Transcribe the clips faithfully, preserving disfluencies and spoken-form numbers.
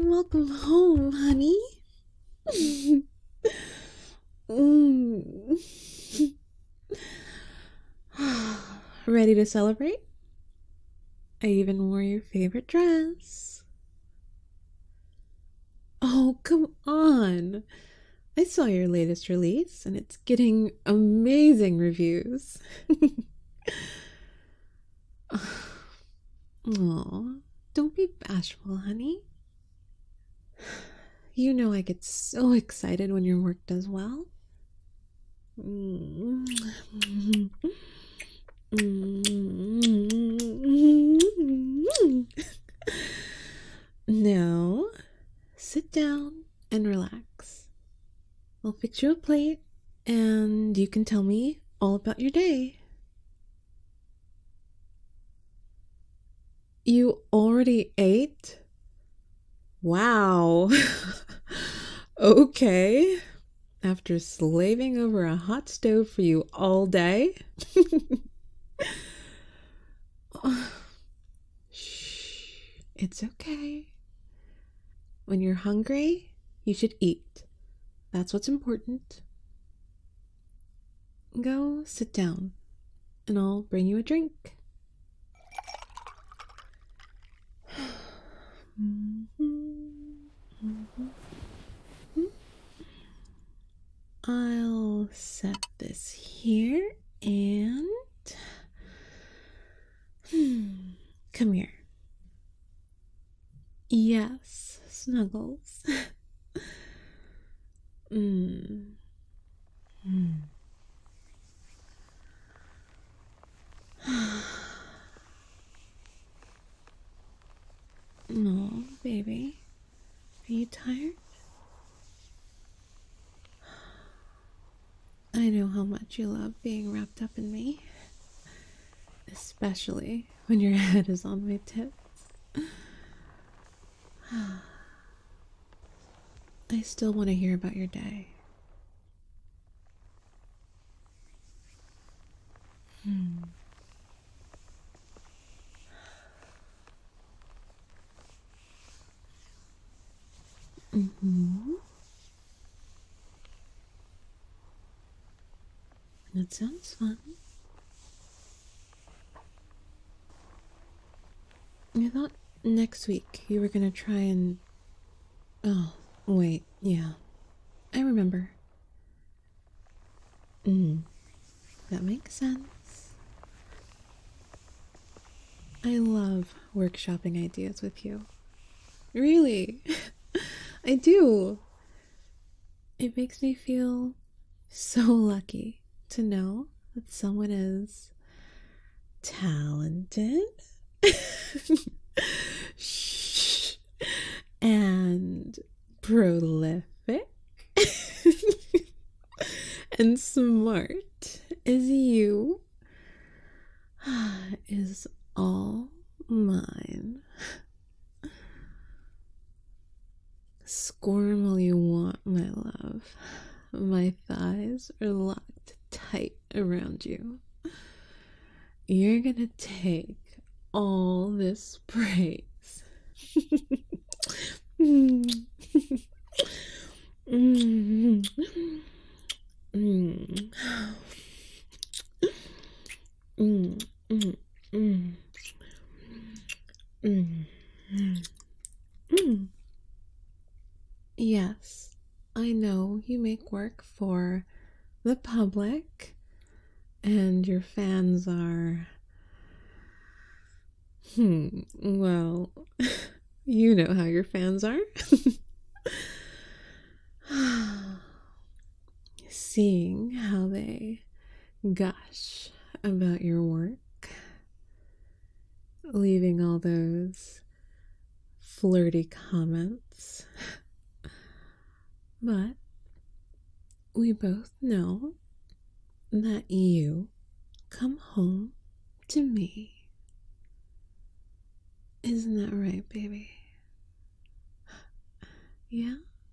welcome home, honey. mm. Ready to celebrate? I even wore your favorite dress. Oh, come on. I saw your latest release and it's getting amazing reviews. Aw, don't be bashful, honey. You know I get so excited when your work does well. Now, sit down and relax. I'll fix you a plate and you can tell me all about your day. You already ate? Wow. Okay. After slaving over a hot stove for you all day? Shh. It's okay. When you're hungry, you should eat. That's what's important. Go sit down, and I'll bring you a drink. I'll set this here and come here. Yes, Snuggles. mm. Mm. No, baby. Are you tired? I know how much you love being wrapped up in me. Especially when your head is on my tits. I still want to hear about your day. Hmm. Mm-hmm. That sounds fun. I thought next week you were gonna try and... Oh, wait, yeah. I remember. Mm, that makes sense. I love workshopping ideas with you. Really. I do. It makes me feel so lucky to know that someone is talented Shh. and prolific and smart as you is all mine. Squirm all you want, my love. My thighs are locked tight around you. You're gonna take all this praise. mm. Mm. Mm. Mm. Mm. Mm. Mm. Mm. Yes, I know you make work for the public, and your fans are... Hmm, well, you know how your fans are. Seeing how they gush about your work, leaving all those flirty comments. But we both know that you come home to me. Isn't that right, baby? Yeah?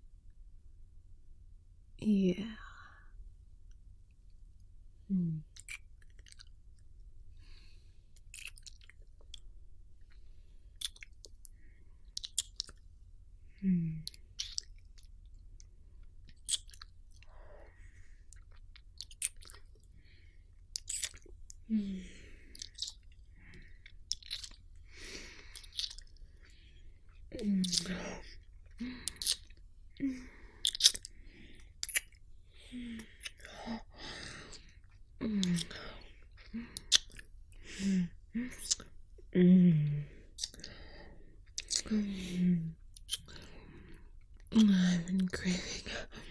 Yeah. Hmm. I've been craving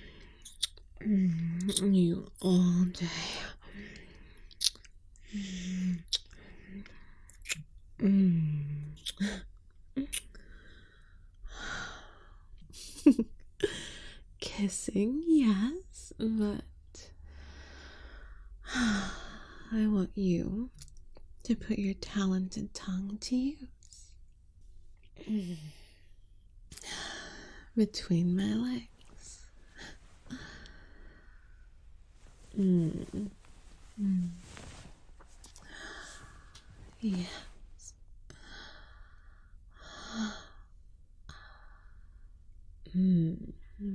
you all day. Kissing, yes, but I want you to put your talented tongue to use between my legs. Mm. Mm. Yes. Mm.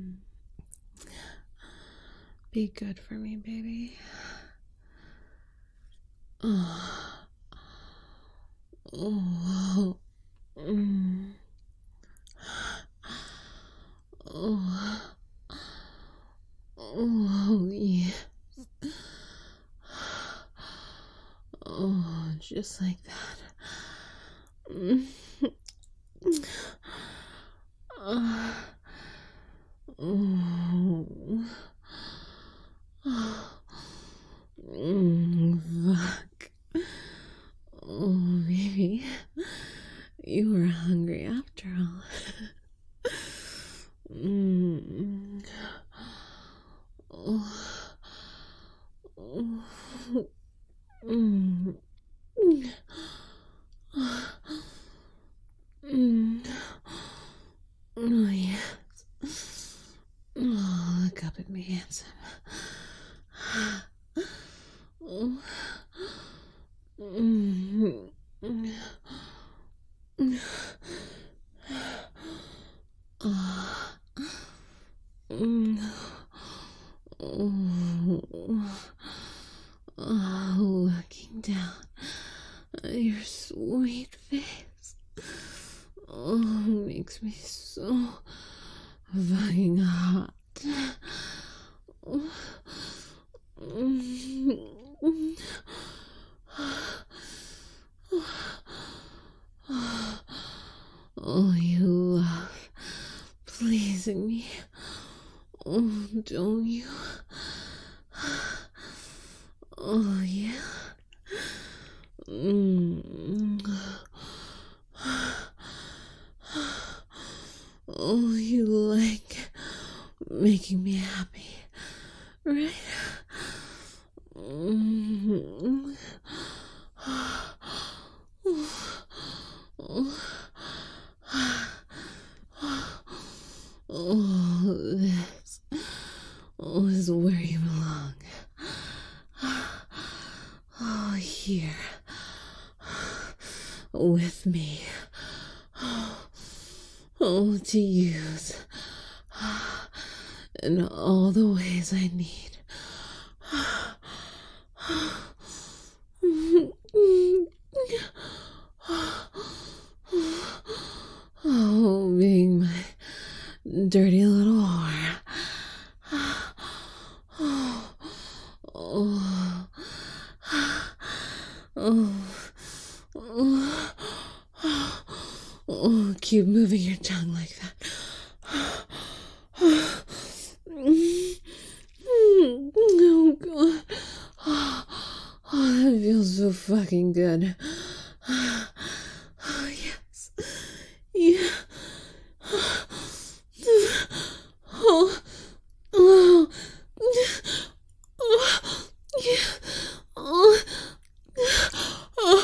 Be good for me, baby. Oh. Oh. Mm. Oh. Oh, yes. Oh, just like that. Mm. Uh. Oh. Mm, fuck. Oh, baby. You were hungry after all. Mm. Oh. Oh. Mm. Mm. Oh, yes. Oh, look up at me, handsome. Oh. Mm. Oh. Mm. Oh. Oh, looking down at your sweet face. Oh, makes me so fucking hot. Oh. Oh, you love pleasing me. Oh, don't you? Oh, yeah. Mm. Oh, you like making me happy, right? Mm. Oh, this oh, is where you belong. Oh, here. With me. Oh, to use. In all the ways I need. Oh, being my dirty little whore. Oh, oh, oh, oh, oh, keep moving your tongue like that. Oh, God. Oh, that feels so fucking good. Oh, yes. Yeah. Oh, oh, oh, yeah. Oh, oh,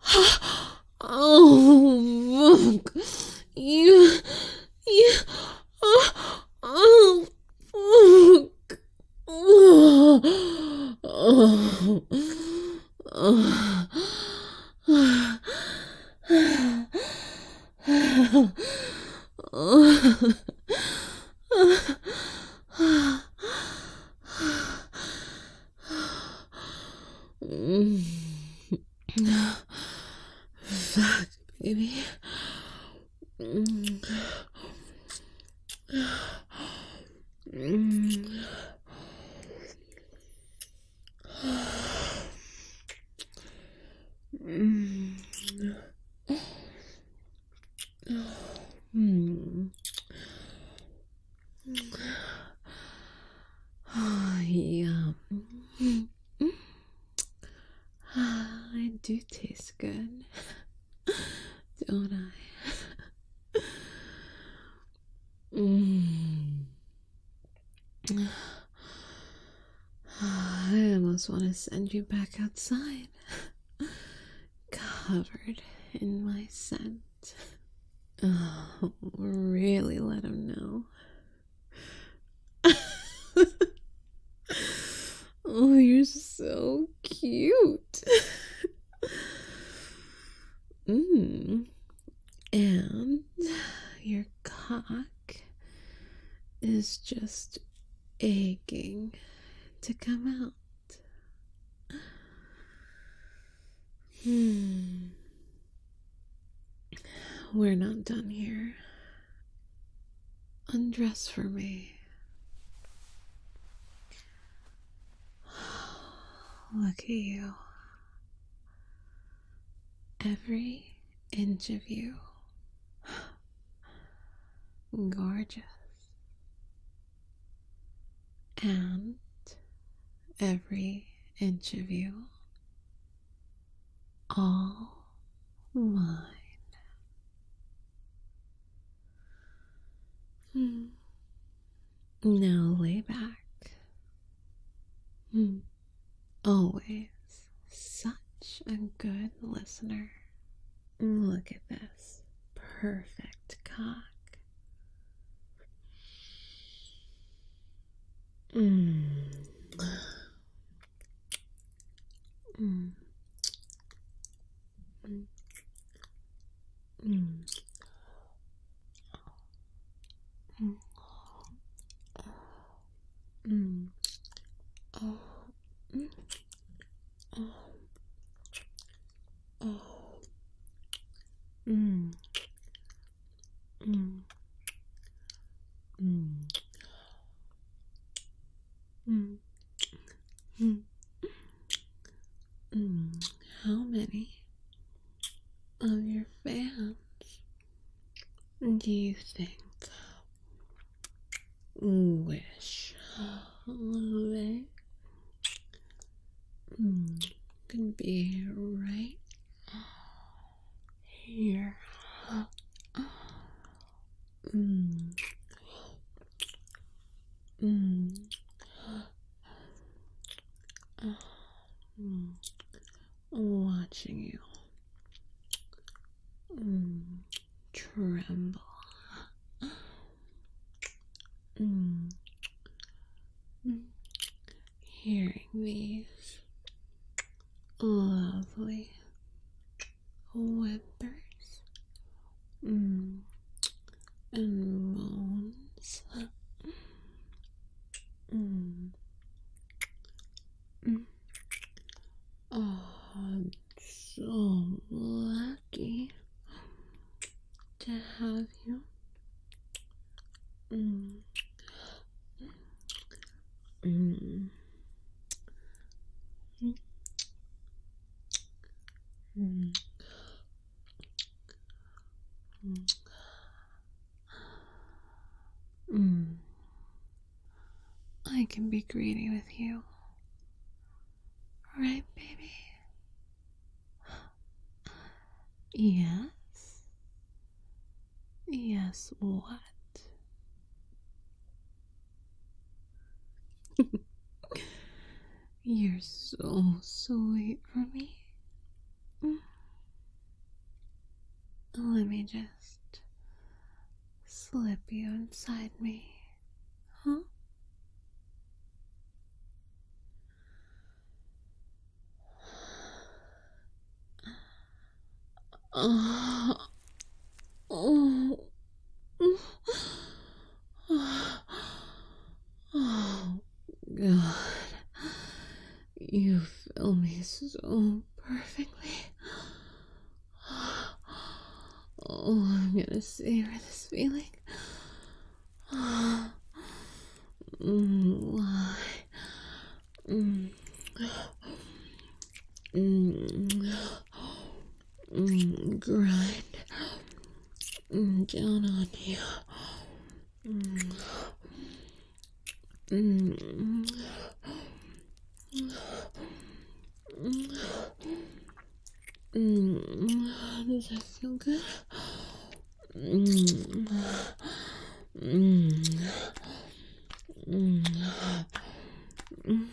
oh, fuck. You, you, oh, oh, fuck. Oh, oh, oh. Fuck, baby. Hmm. Oh, yum. I do taste good, don't I? Mm. I almost want to send you back outside, covered in my scent. Oh, really let him know. Oh, you're so cute. Mm. And your cock is just aching to come out. Hmm. We're not done here. Undress for me. Look at you. Every inch of you. Gorgeous. And every inch of you. All mine. Hmm. Now lay back. Hmm. Always such a good listener. Look at this perfect cock. Mm. Mm. Mm. Mm. Mm. Mm. Oh. Mm. Oh. Oh. Mm. Mm. Mm. Mm. Mm. Mm. How many of your fans do you think wish they mm, could be right here? Mm. Mm. Mm. Watching you mm. tremble. Mm. Mm. Hearing these lovely whimpers mm. and moans. Mm. Mm. Oh, I'm so lucky to have you. Mm. Mm. Mm. Mm. Mm. I can be greedy with you. Right, baby? Yes? Yes, what? You're so sweet for me. Mm. Let me just slip you inside me. Huh? Oh. Oh. gonna savor this feeling. Mm, lie. Mm. Mm. Mm. Grind mm. down on you. Mm. Mm. Mm. Does that feel good? Mm. Mm. Mm. Mm.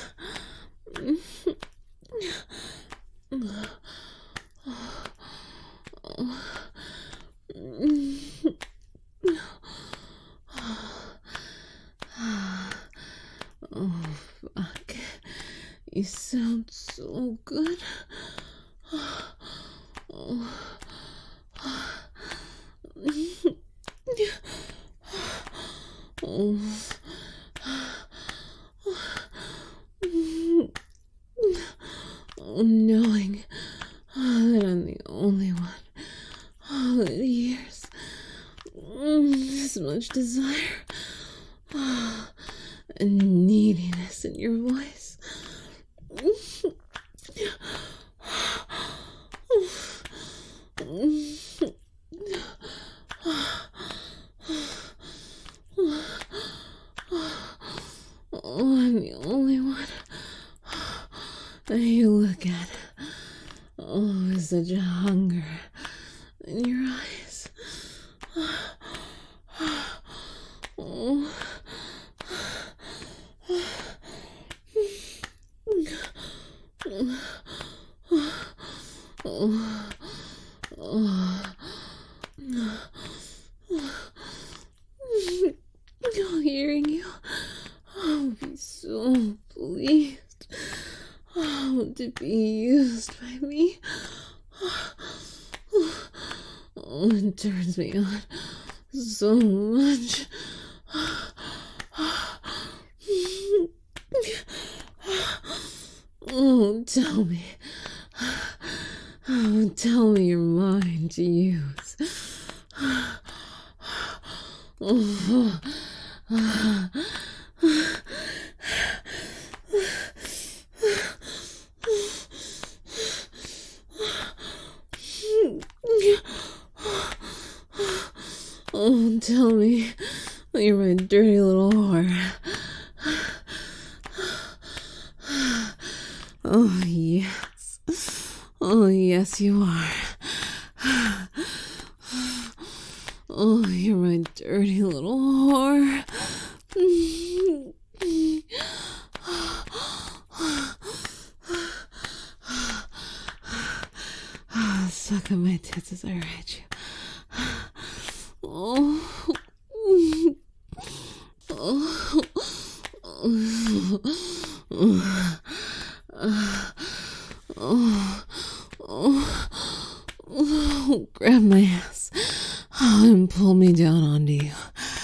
Oh, fuck. You sound so good. Oh. Oh. Oh, knowing oh, that I'm the only one. All the years. Mm, this much desire. Oh, and neediness in your voice. Oh, I'm the only one that you look at. Oh, with such a hunger in your eyes. Oh. Oh. Oh. Hearing you, I'll be so pleased oh, to be used by me. Oh, it turns me on so much. Oh, tell me. Oh, tell me you're mine to use. Oh. Oh, tell me you're my dirty little whore. Oh, yes. Oh, yes, you are. Oh, you're my dirty little whore. Suck on my tits as I ride you. Oh. Oh. Oh. Oh. Oh. Oh. Grab my ass. Oh, and pull me down onto you.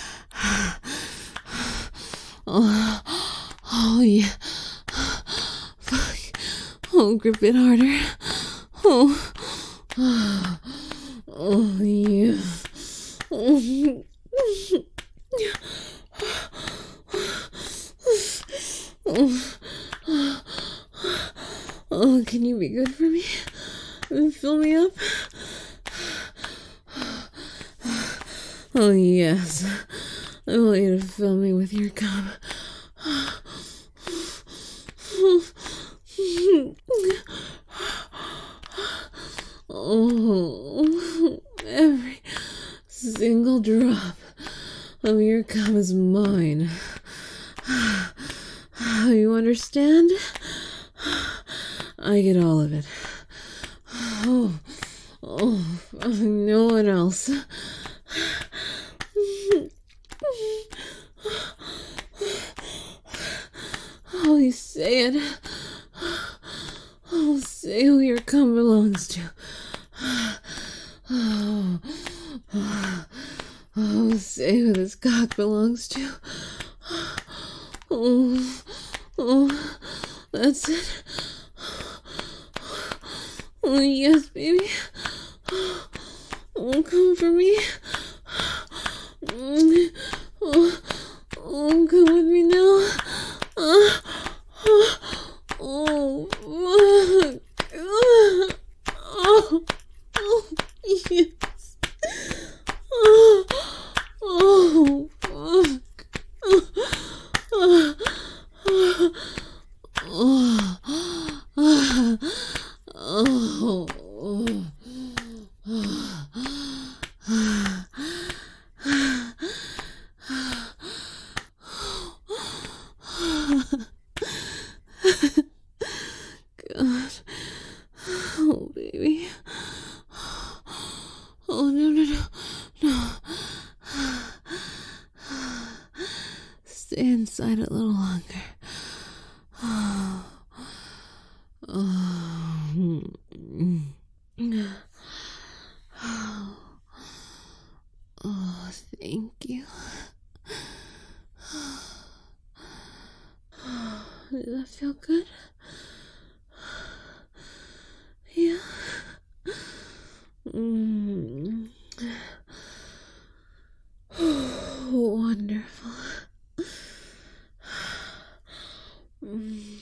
Oh. Oh, yeah. Fuck. Oh, grip it harder. Oh. Oh, oh yeah. Oh. Oh. Oh, can you be good for me? And fill me up? Oh, yes. I want you to fill me with your cum. Oh, every single drop of your cum is mine. You understand? I get all of it. Oh, oh, no one else. Oh, you say it. Oh, say who your cum belongs to. Oh, oh, oh, say who this cock belongs to. Oh, oh, that's it. Oh, yes, baby. Oh, come for me. Oh, oh, oh, come with me now. Uh, oh, fuck. Oh, oh, yes. Oh, oh, fuck. Oh, oh, oh, oh. God. Oh, baby. Oh, no, no, no. No. Stay inside a little longer. Oh. Oh. Oh, thank you. Does that feel good? Yeah. Mm. Wonderful. Mm.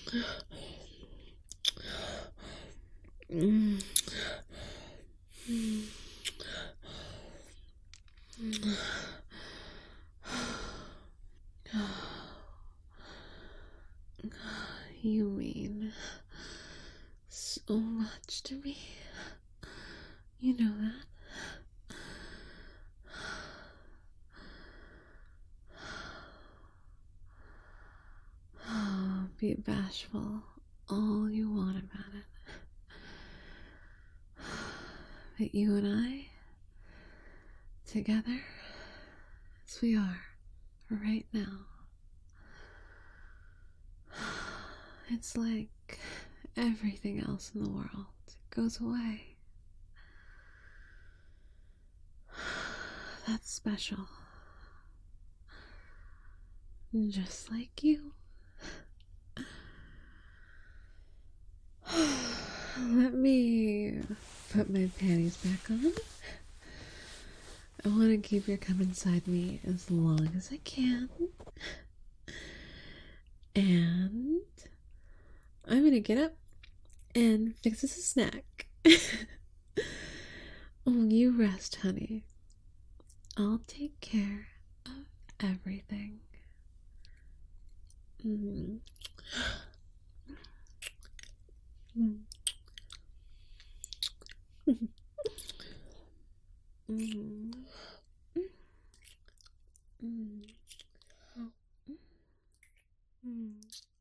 Mm. Mm. You mean so much to me. You know that. Oh, be bashful all you want about it. But you and I, together, as we are right now, it's like everything else in the world goes away. That's special. Just like you. Let me put my panties back on. I want to keep your cum inside me as long as I can. And I'm going to get up and fix us a snack. Oh, you rest, honey. I'll take care of everything. Mm. Mm. Mm. Mm. Mm. Mm.